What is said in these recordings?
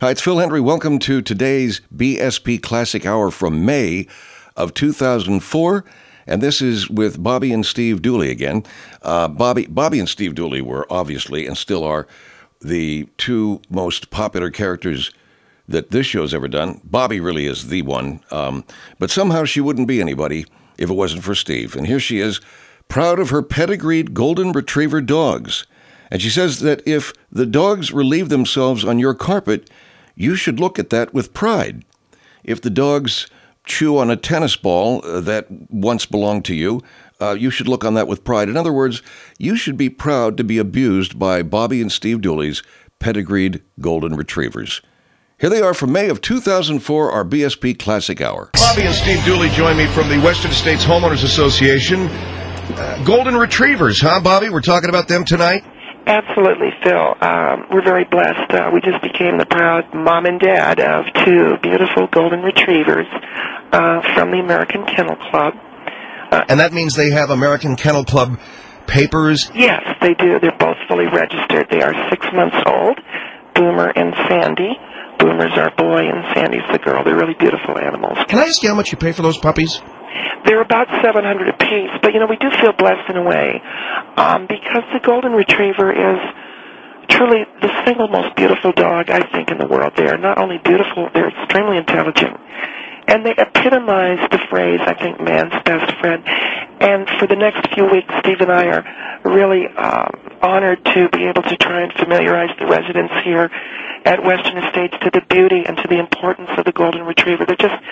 Hi, it's Phil Hendry. Welcome to today's BSP Classic Hour from May of 2004. And this is with Bobby and Steve Dooley again. Bobby and Steve Dooley were obviously, and still are, the two most popular characters that this show's ever done. Bobby really is the one. But somehow she wouldn't be anybody if it wasn't for Steve. And here she is, proud of her pedigreed golden retriever dogs. And she says that if the dogs relieve themselves on your carpet, you should look at that with pride. If the dogs chew on a tennis ball that once belonged to you, you should look on that with pride. In other words, you should be proud to be abused by Bobby and Steve Dooley's pedigreed golden retrievers. Here they are from May of 2004, our BSP Classic Hour. Bobby and Steve Dooley join me from the Western States Homeowners Association. Golden retrievers, huh, Bobby? We're talking about them tonight? Absolutely, Phil. We're very blessed. We just became the proud mom and dad of two beautiful golden retrievers from the American Kennel Club. And that means they have American Kennel Club papers? Yes, they do. They're both fully registered. They are 6 months old, Boomer and Sandy. Boomer's our boy and Sandy's the girl. They're really beautiful animals. Can I ask you how much you pay for those puppies? They're about $700 apiece, but, we do feel blessed in a way because the Golden Retriever is truly the single most beautiful dog, I think, in the world. They are not only beautiful, they're extremely intelligent, and they epitomize the phrase, I think, man's best friend. And for the next few weeks, Steve and I are really honored to be able to try and familiarize the residents here at Western Estates to the beauty and to the importance of the Golden Retriever.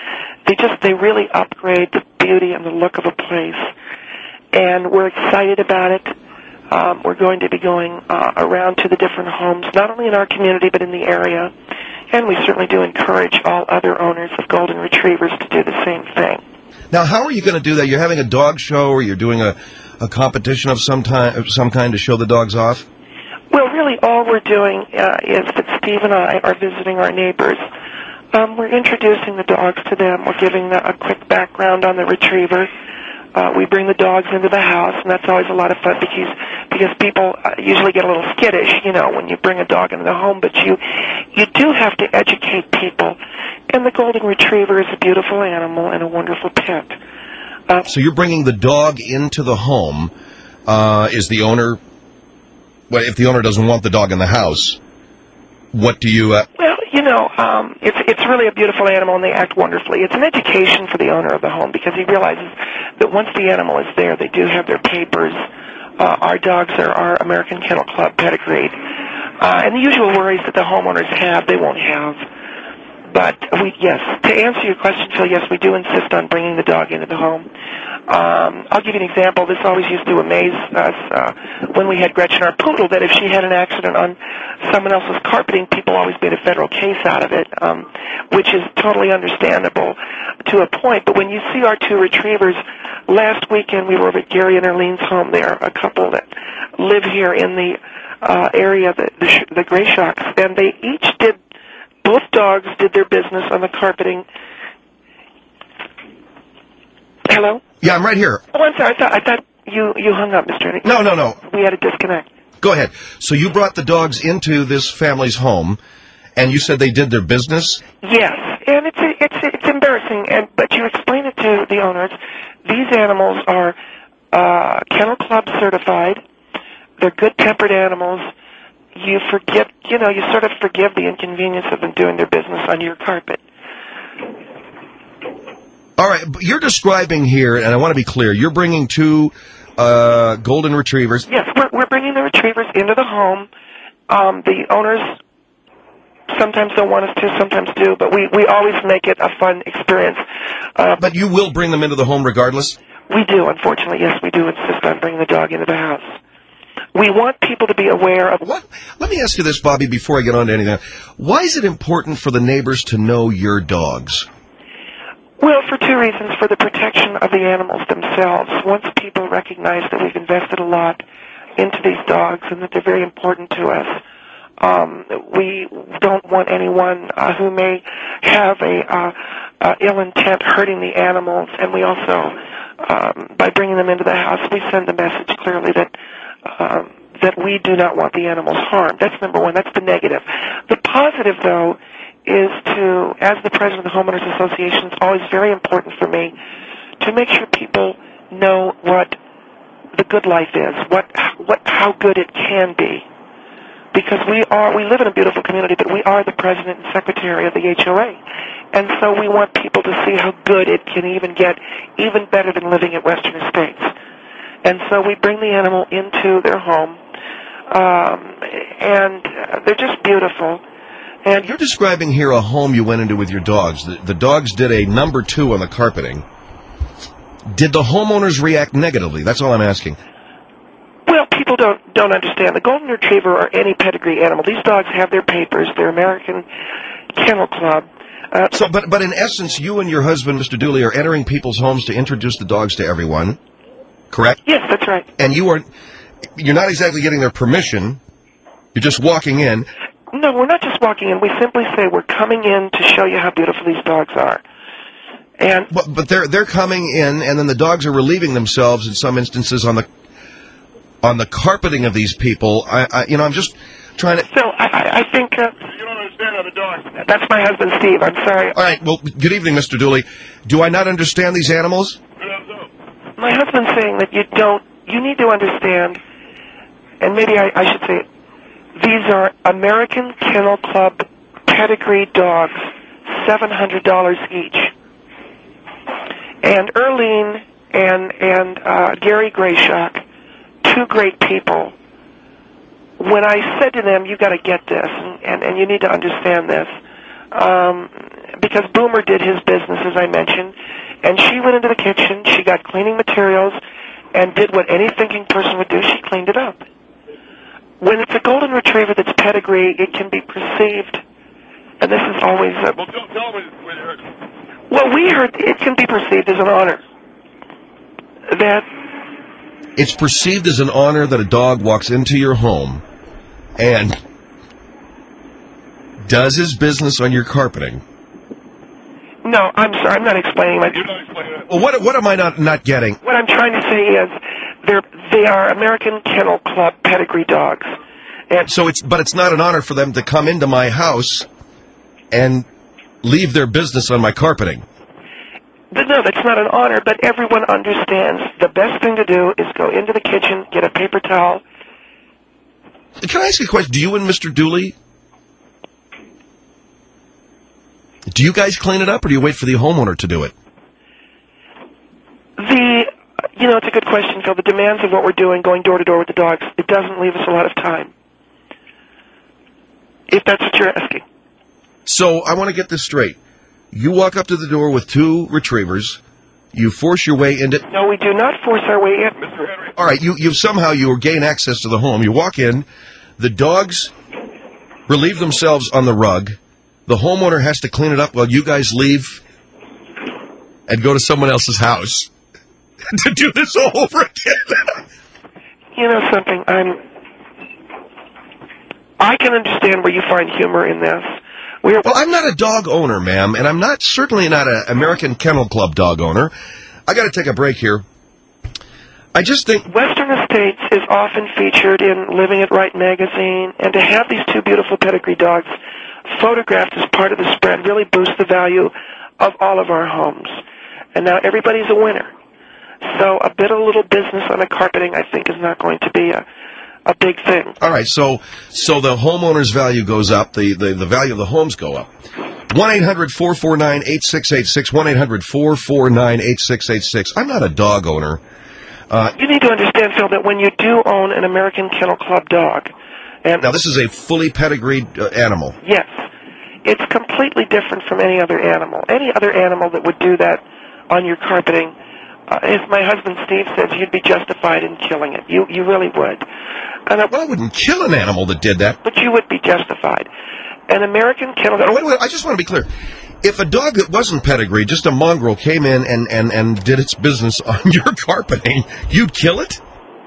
They really upgrade the beauty and the look of a place, and we're excited about it. We're going to be going around to the different homes, not only in our community but in the area, and we certainly do encourage all other owners of Golden Retrievers to do the same thing. Now, how are you going to do that? You're having a dog show, or you're doing a competition of some kind to show the dogs off? Well, really, all we're doing is that Steve and I are visiting our neighbors. We're introducing the dogs to them. We're giving them a quick background on the retriever. We bring the dogs into the house, and that's always a lot of fun because people usually get a little skittish, when you bring a dog into the home. But you do have to educate people. And the Golden Retriever is a beautiful animal and a wonderful pet. So you're bringing the dog into the home. Is the owner... Well, if the owner doesn't want the dog in the house, what do you... Well, it's really a beautiful animal, and they act wonderfully. It's an education for the owner of the home because he realizes that once the animal is there, they do have their papers. Our dogs are our American Kennel Club pedigreed. And the usual worries that the homeowners have, they won't have. But, yes, to answer your question, Phil, yes, we do insist on bringing the dog into the home. I'll give you an example. This always used to amaze us when we had Gretchen, our poodle, that if she had an accident on someone else's carpeting, people always made a federal case out of it, which is totally understandable to a point. But when you see our two retrievers, last weekend we were over at Gary and Erlene's home. They're a couple that live here in the area, the Gray Shocks, and they each both dogs did their business on the carpeting. Hello? Yeah, I'm right here. Oh, I'm sorry. I thought you hung up, Mr. Ernie. No. We had a disconnect. Go ahead. So you brought the dogs into this family's home, and you said they did their business? Yes, and it's embarrassing, but you explain it to the owners. These animals are Kennel Club certified. They're good-tempered animals. You sort of forgive the inconvenience of them doing their business on your carpet. All right, you're describing here, and I want to be clear, you're bringing two Golden Retrievers. Yes, we're bringing the retrievers into the home. The owners sometimes don't want us to, sometimes do, but we always make it a fun experience. But you will bring them into the home regardless? We do, unfortunately. Yes, we do insist on bringing the dog into the house. We want people to be aware of... What? Let me ask you this, Bobby, before I get on to anything. Why is it important for the neighbors to know your dogs? Well, for two reasons. For the protection of the animals themselves. Once people recognize that we've invested a lot into these dogs and that they're very important to us, we don't want anyone who may have a ill intent hurting the animals. And we also, by bringing them into the house, we send the message clearly that we do not want the animals harmed. That's number one. That's the negative. The positive, though, is to, as the president of the Homeowners Association, it's always very important for me to make sure people know what the good life is, how good it can be. Because we live in a beautiful community, but we are the president and secretary of the HOA. And so we want people to see how good it can even get, even better than living at Western Estates. And so we bring the animal into their home, and they're just beautiful. And you're describing here a home you went into with your dogs. The dogs did a number 2 on the carpeting. Did the homeowners react negatively? That's all I'm asking. Well, people don't understand. The Golden Retriever or any pedigree animal, these dogs have their papers. They're American Kennel Club. But in essence, you and your husband, Mr. Dooley, are entering people's homes to introduce the dogs to everyone, correct? Yes, that's right. And you're not exactly getting their permission. You're just walking in. No, we're not just walking in. We simply say we're coming in to show you how beautiful these dogs are. And but they're coming in, and then the dogs are relieving themselves in some instances on the carpeting of these people. I'm just trying to. So I think you don't understand how the dogs. That's my husband, Steve. I'm sorry. All right. Well, good evening, Mr. Dooley. Do I not understand these animals? My husband's saying that you don't. You need to understand, and maybe I should say, these are American Kennel Club pedigree dogs, $700 each. And Earlene and Gary Grayshock, 2 great people. When I said to them, "You got to get this, and you need to understand this," because Boomer did his business, as I mentioned, and she went into the kitchen, she got cleaning materials, and did what any thinking person would do. She cleaned it up. When it's a Golden Retriever that's pedigree, it can be perceived, and this is always a... Well, tell me what you heard. Well, we heard it can be perceived as an honor. That... It's perceived as an honor that a dog walks into your home and does his business on your carpeting. No, I'm sorry, I'm not explaining. You're not explaining it. Well, what am I not getting? What I'm trying to say is they are American Kennel Club pedigree dogs. And But it's not an honor for them to come into my house and leave their business on my carpeting. No, that's not an honor, but everyone understands the best thing to do is go into the kitchen, get a paper towel. Can I ask you a question? Do you and Mr. Dooley, do you guys clean it up, or do you wait for the homeowner to do it? It's a good question, Phil. The demands of what we're doing, going door to door with the dogs, it doesn't leave us a lot of time. If that's what you're asking. So I want to get this straight. You walk up to the door with 2 retrievers. You force your way into... No, we do not force our way in, Mr. Henry. All right, you somehow gain access to the home. You walk in. The dogs relieve themselves on the rug. The homeowner has to clean it up while you guys leave and go to someone else's house to do this all over again. You know something? I can understand where you find humor in this. Well, I'm not a dog owner, ma'am, and I'm certainly not an American Kennel Club dog owner. I got to take a break here. I just think Western Estates is often featured in Living It Right magazine, and to have these 2 beautiful pedigree dogs photographed as part of the spread really boosts the value of all of our homes. And now everybody's a winner. So a bit of little business on the carpeting, I think, is not going to be a big thing. All right, so the homeowner's value goes up, the value of the homes go up. 1-800-449-8686, 1-800-449-8686. I'm not a dog owner. You need to understand, Phil, that when you do own an American Kennel Club dog... Now, this is a fully pedigreed animal. Yes. It's completely different from any other animal. Any other animal that would do that on your carpeting, as my husband Steve says, you'd be justified in killing it. You really would. Well, I wouldn't kill an animal that did that. But you would be justified. An American Kennel Club... Wait, I just want to be clear. If a dog that wasn't pedigreed, just a mongrel, came in and did its business on your carpeting, you'd kill it?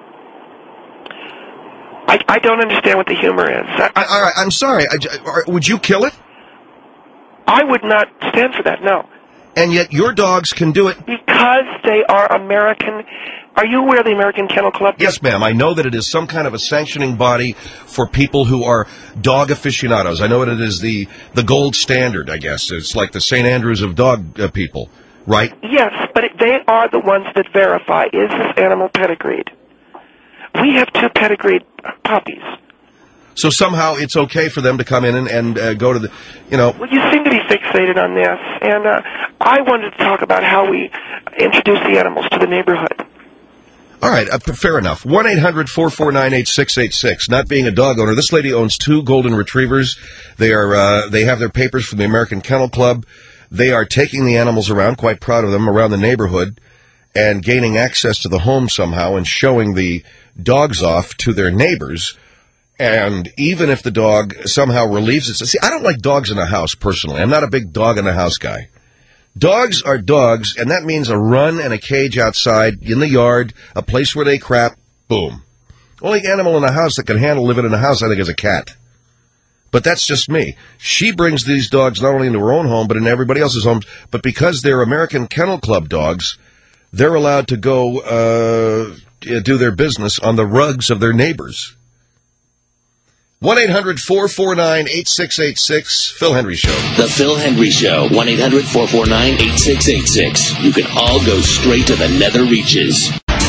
I don't understand what the humor is. All right, I'm sorry. Would you kill it? I would not stand for that, no. And yet your dogs can do it? Because they are American Are you aware of the American Kennel Club? Yes, ma'am. I know that it is some kind of a sanctioning body for people who are dog aficionados. I know that it is the gold standard, I guess. It's like the St. Andrews of dog people, right? Yes, but they are the ones that verify, is this animal pedigreed? We have 2 pedigreed puppies. So somehow it's okay for them to come in and go to the, Well, you seem to be fixated on this, and I wanted to talk about how we introduce the animals to the neighborhood. All right, fair enough. 1-800-449-8686. Not being a dog owner, this lady owns 2 golden retrievers. They have their papers from the American Kennel Club. They are taking the animals around, quite proud of them, around the neighborhood, and gaining access to the home somehow and showing the dogs off to their neighbors. And even if the dog somehow relieves itself... See, I don't like dogs in the house, personally. I'm not a big dog in the house guy. Dogs are dogs, and that means a run and a cage outside, in the yard, a place where they crap, boom. Only animal in the house that can handle living in the house, I think, is a cat. But that's just me. She brings these dogs not only into her own home, but in everybody else's homes. But because they're American Kennel Club dogs, they're allowed to go do their business on the rugs of their neighbors. 1-800-449-8686, Phil Hendry Show. The Phil Hendry Show, 1-800-449-8686. You can all go straight to the nether reaches.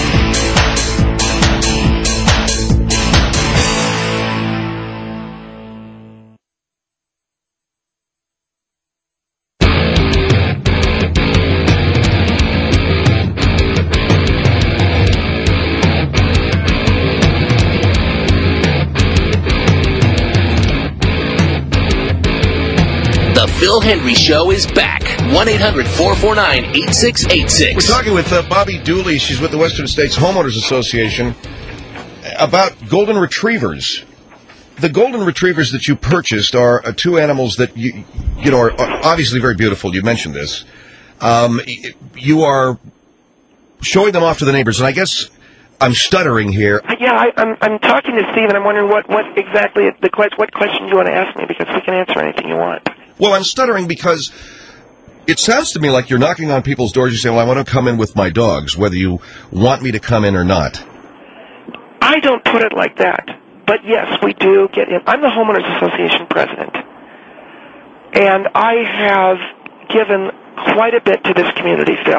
Phil Hendry Show is back. 1-800-449-8686. We're talking with Bobby Dooley. She's with the Western States Homeowners Association about golden retrievers. The golden retrievers that you purchased are 2 animals that you know are obviously very beautiful. You mentioned this. You are showing them off to the neighbors, and I guess I'm stuttering here. Yeah, I'm talking to Steve, and I'm wondering what exactly what question you want to ask me, because we can answer anything you want. Well, I'm stuttering because it sounds to me like you're knocking on people's doors. You say, well, I want to come in with my dogs, whether you want me to come in or not. I don't put it like that. But, yes, we do get in. I'm the Homeowners Association president. And I have given quite a bit to this community, Phil.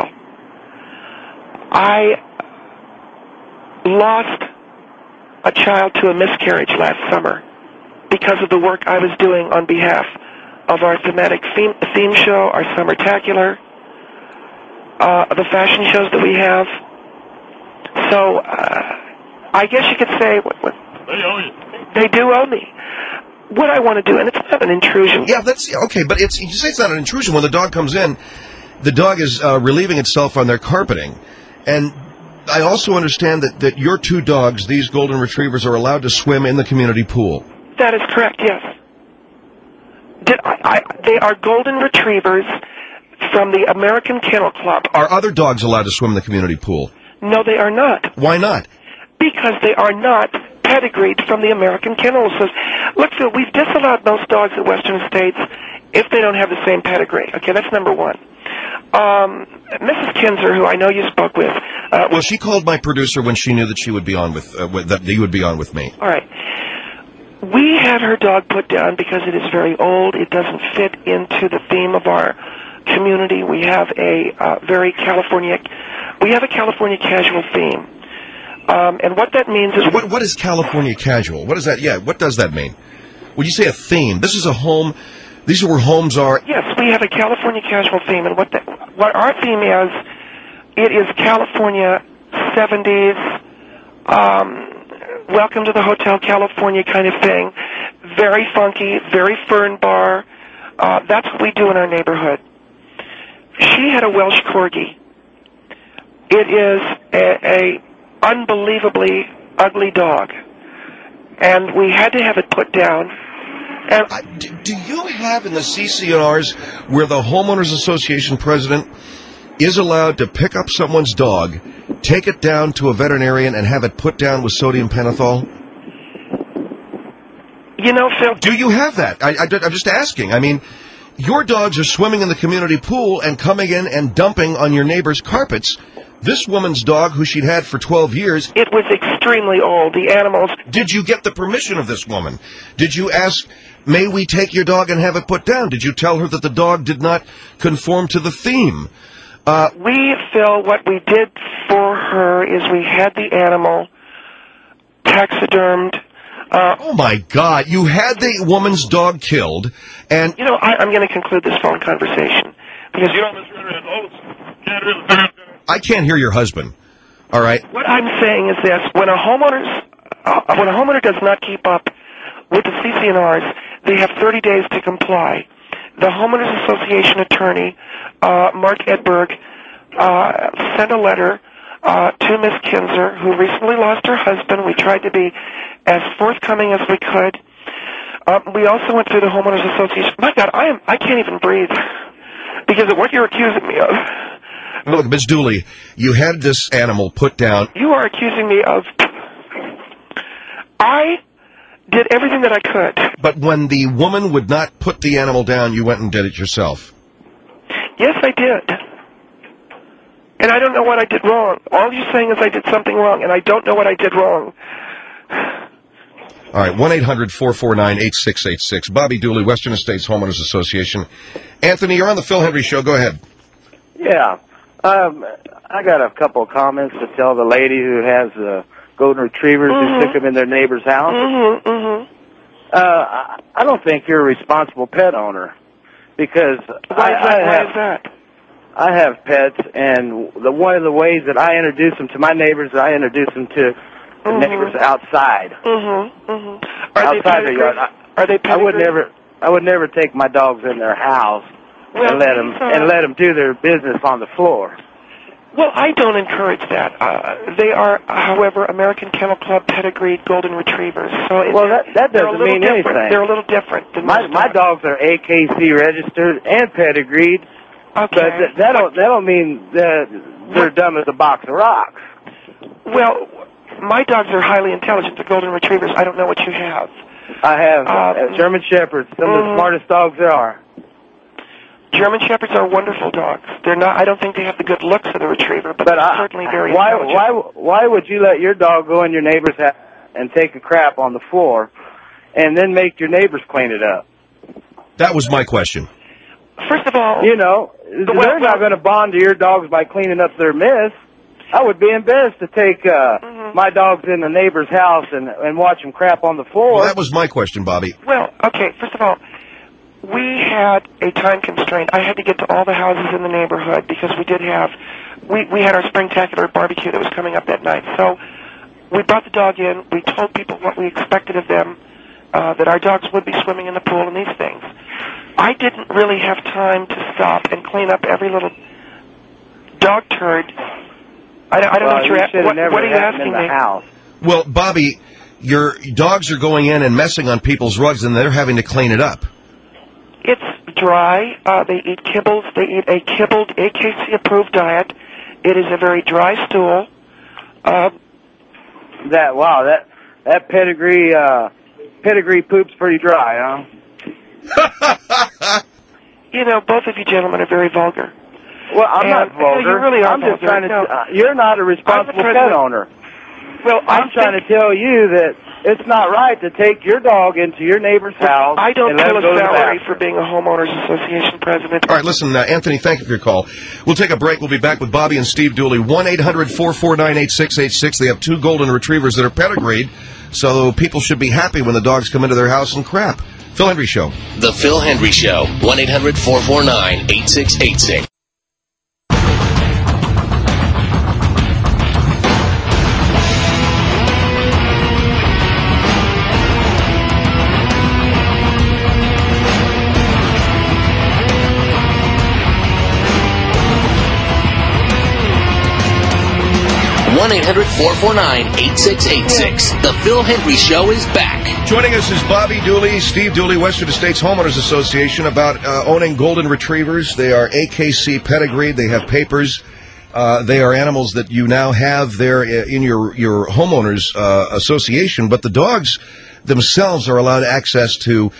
I lost a child to a miscarriage last summer because of the work I was doing on behalf of our thematic theme show, our Summertacular, the fashion shows that we have. So I guess you could say they owe you. They do owe me. What I want to do, and it's not an intrusion. Yeah, that's okay, but you say it's not an intrusion. When the dog comes in, the dog is relieving itself on their carpeting. And I also understand that your 2 dogs, these golden retrievers, are allowed to swim in the community pool. That is correct, yes. They are golden retrievers from the American Kennel Club. Are other dogs allowed to swim in the community pool? No, they are not. Why not? Because they are not pedigreed from the American Kennel Association. Look, Phil, we've disallowed most dogs at Western States if they don't have the same pedigree. Okay, that's number 1. Mrs. Kinzer, who I know you spoke with... well, she called my producer when she knew that she would be on that you would be on with me. All right. We had her dog put down because it is very old. It doesn't fit into the theme of our community. We have a California casual theme. And what that means is... What is California casual? What is that? Yeah, what does that mean? When you say a theme, this is a home... These are where homes are... Yes, we have a California casual theme, and what our theme is, it is California 70s, Welcome to the Hotel California kind of thing. Very funky, very fern bar. That's what we do in our neighborhood. She had a Welsh Corgi. It is a unbelievably ugly dog, and we had to have it put down. And do you have in the CCNRs where the Homeowners Association president is allowed to pick up someone's dog, take it down to a veterinarian, and have it put down with sodium pentothal? You know, Phil... Do you have that? I'm just asking. I mean, your dogs are swimming in the community pool and coming in and dumping on your neighbor's carpets. This woman's dog, who she'd had for 12 years, It was extremely old. The animals, did you get the permission of this woman? Did you ask, may we take your dog and have it put down? Did you tell her that the dog did not conform to the theme? Phil, what we did for her is we had the animal taxidermed. Oh, my God. You had the woman's dog killed, and... You know, I'm going to conclude this phone conversation because you don't. I can't hear your husband. All right? What I'm saying is this: when a homeowner does not keep up with the CCNRs, they have 30 days to comply. The Homeowners Association attorney, Mark Edberg, sent a letter to Miss Kinzer, who recently lost her husband. We tried to be as forthcoming as we could. We also went through the Homeowners Association. My God, I can't even breathe because of what you're accusing me of. Look, Ms. Dooley, you had this animal put down. You are accusing me of... I did everything that I could. But when the woman would not put the animal down, you went and did it yourself. Yes, I did. And I don't know what I did wrong. All you're saying is I did something wrong, and I don't know what I did wrong. All right, 1-800-449-8686. Bobby Dooley, Western Estates Homeowners Association. Anthony, you're on the Phil Hendry Show. Go ahead. Yeah. I got a couple of comments to tell the lady who has golden retrievers who took them in their neighbor's house. I don't think you're a responsible pet owner because Why is that? I have pets, and one of the ways that I introduce them to my neighbors, I introduce them to the neighbors outside. Outside their yard. Are they pedigreed? I would never take my dogs in their house and let them do their business on the floor. Well, I don't encourage that. They are, however, American Kennel Club pedigreed golden retrievers. So that doesn't mean anything. They're a little different than my dogs are AKC registered and pedigreed. Okay. But that don't mean that they're dumb as a box of rocks. Well, my dogs are highly intelligent. The golden retrievers. I don't know what you have. I have German Shepherds, some of the smartest dogs there are. German Shepherds are wonderful dogs. They're not. I don't think they have the good looks of the retriever, but they're certainly very intelligent. Why would you let your dog go in your neighbor's house and take a crap on the floor, and then make your neighbors clean it up? That was my question. First of all, they're not going to bond to your dogs by cleaning up their mess. I would be embarrassed to take my dogs in the neighbor's house and watch them crap on the floor. Well, that was my question, Bobby. Well, okay, first of all, we had a time constraint. I had to get to all the houses in the neighborhood because we had our Springtacular barbecue that was coming up that night. So we brought the dog in. We told people what we expected of them, that our dogs would be swimming in the pool and these things. I didn't really have time to stop and clean up every little dog turd. I don't know what you're asking. What are you asking me? House. Well, Bobby, your dogs are going in and messing on people's rugs, and they're having to clean it up. It's dry. They eat kibbles. They eat a kibbled AKC-approved diet. It is a very dry stool. That pedigree poop's pretty dry, huh? Both of you gentlemen are very vulgar. Well, I'm not vulgar. You really are I'm just vulgar. trying to. You're not a responsible pet owner. Well, I'm trying to tell you that it's not right to take your dog into your neighbor's house. I don't and let pull him go a to the salary bathroom. for being a homeowners association president. All right, listen, Anthony, thank you for your call. We'll take a break. We'll be back with Bobby and Steve Dooley. 1-800-449-8686. They have two golden retrievers that are pedigreed, so people should be happy when the dogs come into their house and crap. Phil Hendry Show. The Phil Hendry Show. 1-800-449-8686. One 1-800-449-8686. The Phil Hendry Show is back. Joining us is Bobby Dooley, Steve Dooley, Western Estates Homeowners Association, about owning golden retrievers. They are AKC pedigreed. They have papers. They are animals that you now have there in your homeowners association, but the dogs themselves are allowed access to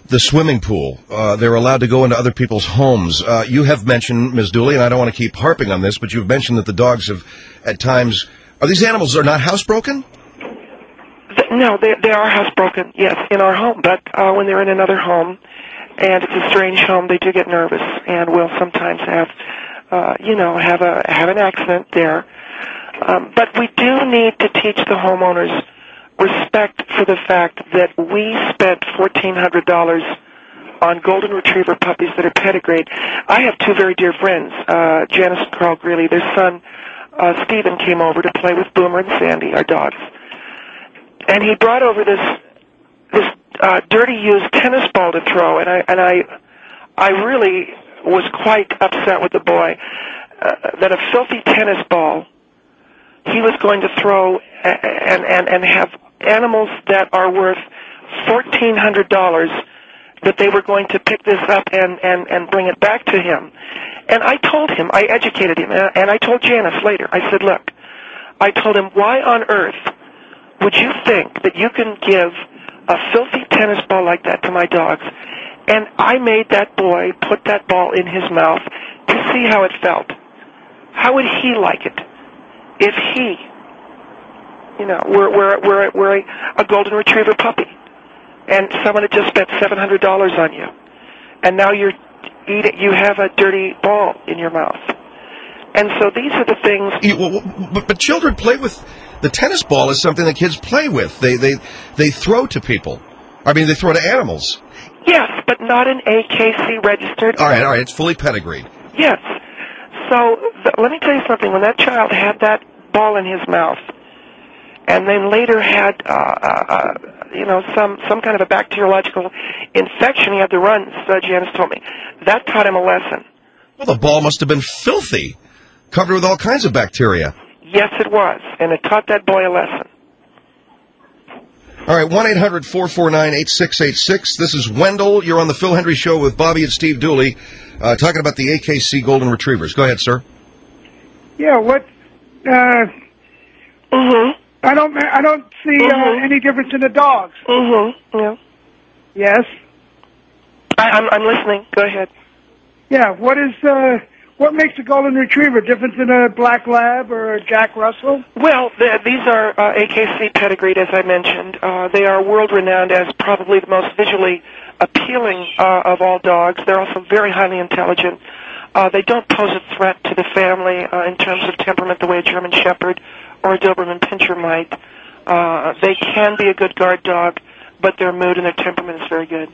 the swimming pool. They're allowed to go into other people's homes. You have mentioned, Ms. Dooley, and I don't want to keep harping on this, but you've mentioned that the dogs have, at times, are these animals are not housebroken? No, they are housebroken, yes, in our home. But when they're in another home, and it's a strange home, they do get nervous and will sometimes have, have an accident there. But we do need to teach the homeowners respect for the fact that we spent $1,400 on golden retriever puppies that are pedigreed. I have two very dear friends, Janice and Carl Greeley. Their son, Stephen, came over to play with Boomer and Sandy, our dogs. And he brought over this dirty used tennis ball to throw, and I really was quite upset with the boy that a filthy tennis ball he was going to throw and have animals that are worth $1,400 that they were going to pick this up and bring it back to him. And I told him, I educated him, and I told Janice later, I said, look, I told him, why on earth would you think that you can give a filthy tennis ball like that to my dogs? And I made that boy put that ball in his mouth to see how it felt. How would he like it if he, were a golden retriever puppy, and someone had just spent $700 on you, and now you have a dirty ball in your mouth. And so these are the things. But children play with the tennis ball is something that kids play with. They throw to people. I mean, they throw to animals. Yes, but not an AKC registered. All right, it's fully pedigreed. Yes. So let me tell you something. When that child had that ball in his mouth, and then later had some kind of a bacteriological infection, he had the runs. Janice told me that taught him a lesson. Well, the ball must have been filthy, covered with all kinds of bacteria. Yes, it was, and it taught that boy a lesson. All right, 1-800-449-8686. This is Wendell. You're on the Phil Hendry Show with Bobby and Steve Dooley, talking about the AKC Golden Retrievers. Go ahead, sir. Yeah, I don't see any difference in the dogs. Yeah. Yes. I'm listening. Go ahead. Yeah. What makes a golden retriever different than a black lab or a Jack Russell? Well, these are AKC pedigreed, as I mentioned. They are world-renowned as probably the most visually appealing of all dogs. They're also very highly intelligent. They don't pose a threat to the family in terms of temperament the way a German Shepherd or a Doberman Pinscher might. They can be a good guard dog, but their mood and their temperament is very good.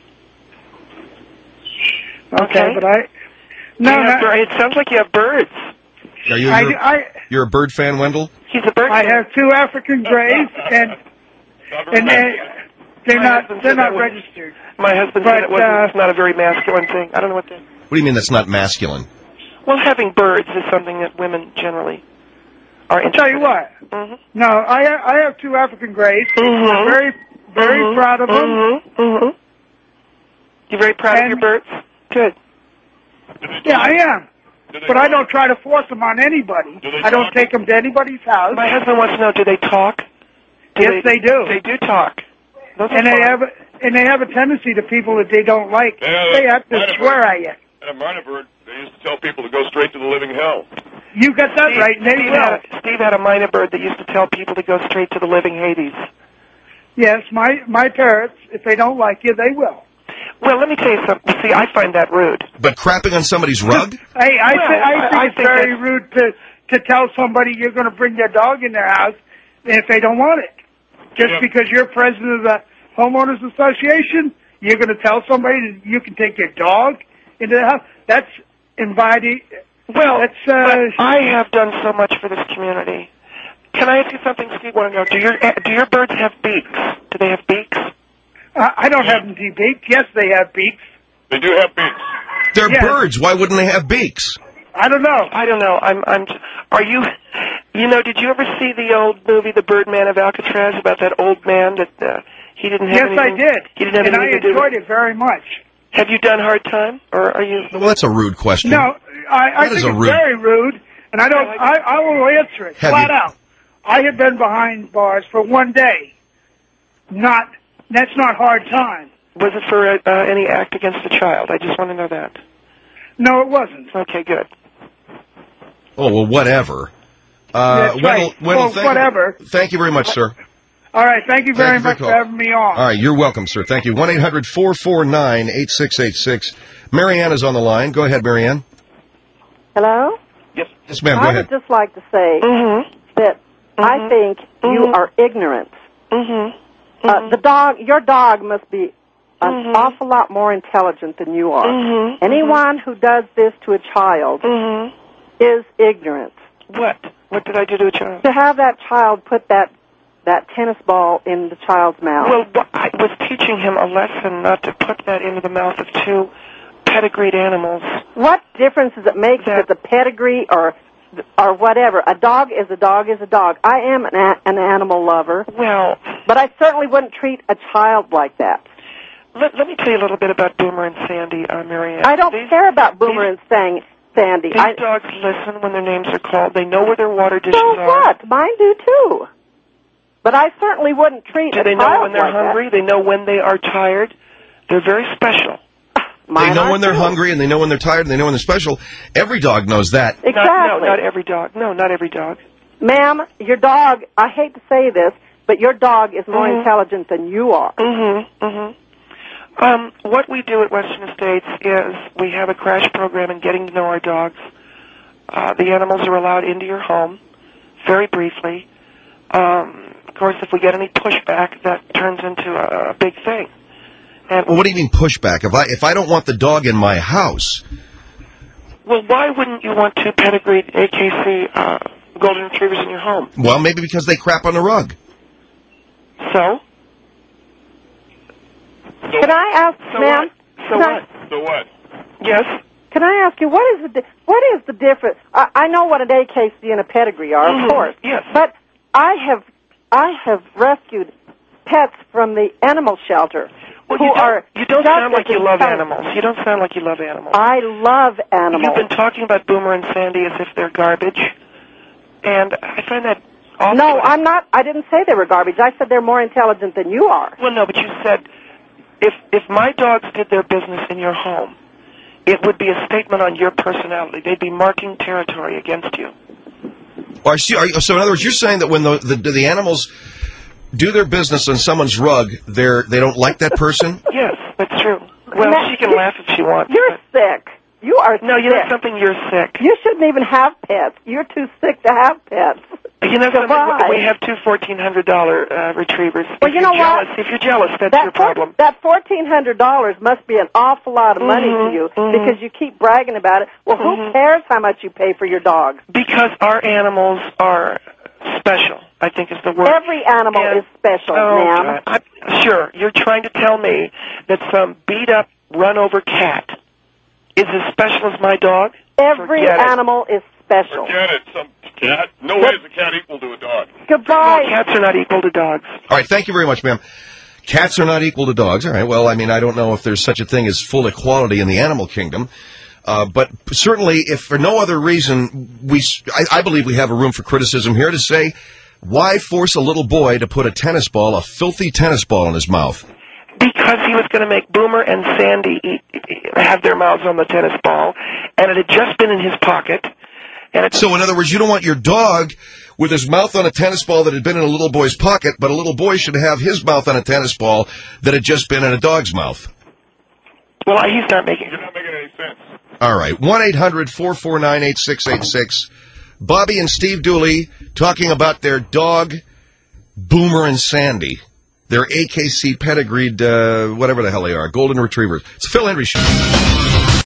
Okay, but it sounds like you have birds. You're a bird fan, Wendell? He's a bird fan. I have two African greys, and they're not registered. My husband said it's not a very masculine thing. I don't know what that. What do you mean that's not masculine? Well, having birds is something that women generally are interested in. I'll tell you what. No, I have two African greys. I'm very proud of them. You're very proud of your birds? Good. Yeah, I am. But I don't try to force them on anybody. I don't take them to anybody's house. My husband wants to know, do they talk? Yes, they do. They do talk. And they have a tendency to people that they don't like. They have to swear at you. And a minor bird, they used to tell people to go straight to the living hell. You got that right. Steve had a minor bird that used to tell people to go straight to the living Hades. Yes, my parrots, if they don't like you, they will. Well, let me tell you something. See, I find that rude. But crapping on somebody's rug? I think it's very rude to tell somebody you're going to bring their dog in their house if they don't want it. Just because you're president of the homeowners association, you're going to tell somebody that you can take your dog into the house? That's inviting. Well, but I have done so much for this community. Can I ask you something, Steve? Want to know? Do your birds have beaks? Do they have beaks? I don't have them beaked. Yes, they have beaks. They do have beaks. They're birds. Why wouldn't they have beaks? I don't know. Are you? Did you ever see the old movie, The Birdman of Alcatraz, about that old man that he didn't have anything? Yes, I did. He didn't have and anything I to do enjoyed with it very much. Have you done hard time, or are you? Well, that's a rude question. No, I think it's very rude, and I will answer it flat out. I have been behind bars for one day. That's not hard time. Was it for any act against a child? I just want to know that. No, it wasn't. Okay, good. Oh, well, whatever. That's right. Whatever. Thank you very much, sir. All right. Thank you very much for having me on. All right. You're welcome, sir. Thank you. 1-800-449-8686. Marianne is on the line. Go ahead, Marianne. Hello? Yes, ma'am. Go I ahead. would just like to say that I think you are ignorant. Your dog must be an awful lot more intelligent than you are. Anyone who does this to a child is ignorant. What? What did I do to a child? To have that child put that tennis ball in the child's mouth. Well, I was teaching him a lesson not to put that into the mouth of two pedigreed animals. What difference does it make if it's a pedigree or whatever? A dog is a dog is a dog. I am an animal lover. Well, but I certainly wouldn't treat a child like that. Let me tell you a little bit about Boomer and Sandy, Marianne. I don't care about Boomer and Sandy. These dogs listen when their names are called. They know where their water dishes so are. What? Mine do too. But I certainly wouldn't treat a child like that. Do they know when they're hungry? They know when they are tired. They're very special. They know when they're hungry, and they know when they're tired, and they know when they're special. Every dog knows that. Exactly. Not every dog. No, not every dog. Ma'am, your dog, I hate to say this, but your dog is more intelligent than you are. What we do at Western Estates is we have a crash program in getting to know our dogs. The animals are allowed into your home, very briefly. Of course, if we get any pushback, that turns into a big thing. Well, what do you mean pushback? If I don't want the dog in my house? Well, why wouldn't you want two pedigreed AKC golden retrievers in your home? Well, maybe because they crap on the rug. So? Can I ask, ma'am? So what? Yes? Can I ask you, what is the difference? I know what an AKC and a pedigree are, of course. Yes. But I have rescued pets from the animal shelter. Well, you don't sound like you love animals. You don't sound like you love animals. I love animals. You've been talking about Boomer and Sandy as if they're garbage, and I find that awful. No, I'm not. I didn't say they were garbage. I said they're more intelligent than you are. Well, no, but you said if my dogs did their business in your home, it would be a statement on your personality. They'd be marking territory against you. So in other words, you're saying that when the animals do their business on someone's rug, they don't like that person? Yes, that's true. Well, she can laugh if she wants. You're sick. You are sick. No, you know something? You're sick. You shouldn't even have pets. You're too sick to have pets. You know something? We have two $1,400 retrievers. Well, you know what? If you're jealous, that's your problem. That $1,400 must be an awful lot of money to you because you keep bragging about it. Well, who cares how much you pay for your dogs? Because our animals are special, I think is the word. Every animal is special, ma'am. Sure. You're trying to tell me that some beat-up, run-over cat is as special as my dog? Every animal is special. Forget it. Some cat? No way is a cat equal to a dog. Goodbye. No, cats are not equal to dogs. All right, thank you very much, ma'am. Cats are not equal to dogs. All right, well, I mean, I don't know if there's such a thing as full equality in the animal kingdom. But certainly, if for no other reason, I believe we have a room for criticism here to say, why force a little boy to put a filthy tennis ball in his mouth? Because he was going to make Boomer and Sandy have their mouths on the tennis ball, and it had just been in his pocket. So, in other words, you don't want your dog with his mouth on a tennis ball that had been in a little boy's pocket, but a little boy should have his mouth on a tennis ball that had just been in a dog's mouth. Well, you're not making any sense. All right, 1-800-449-8686. Bobby and Steve Dooley talking about their dog, Boomer and Sandy. Their AKC pedigreed, whatever the hell they are, golden retrievers. It's the Phil Hendry Show.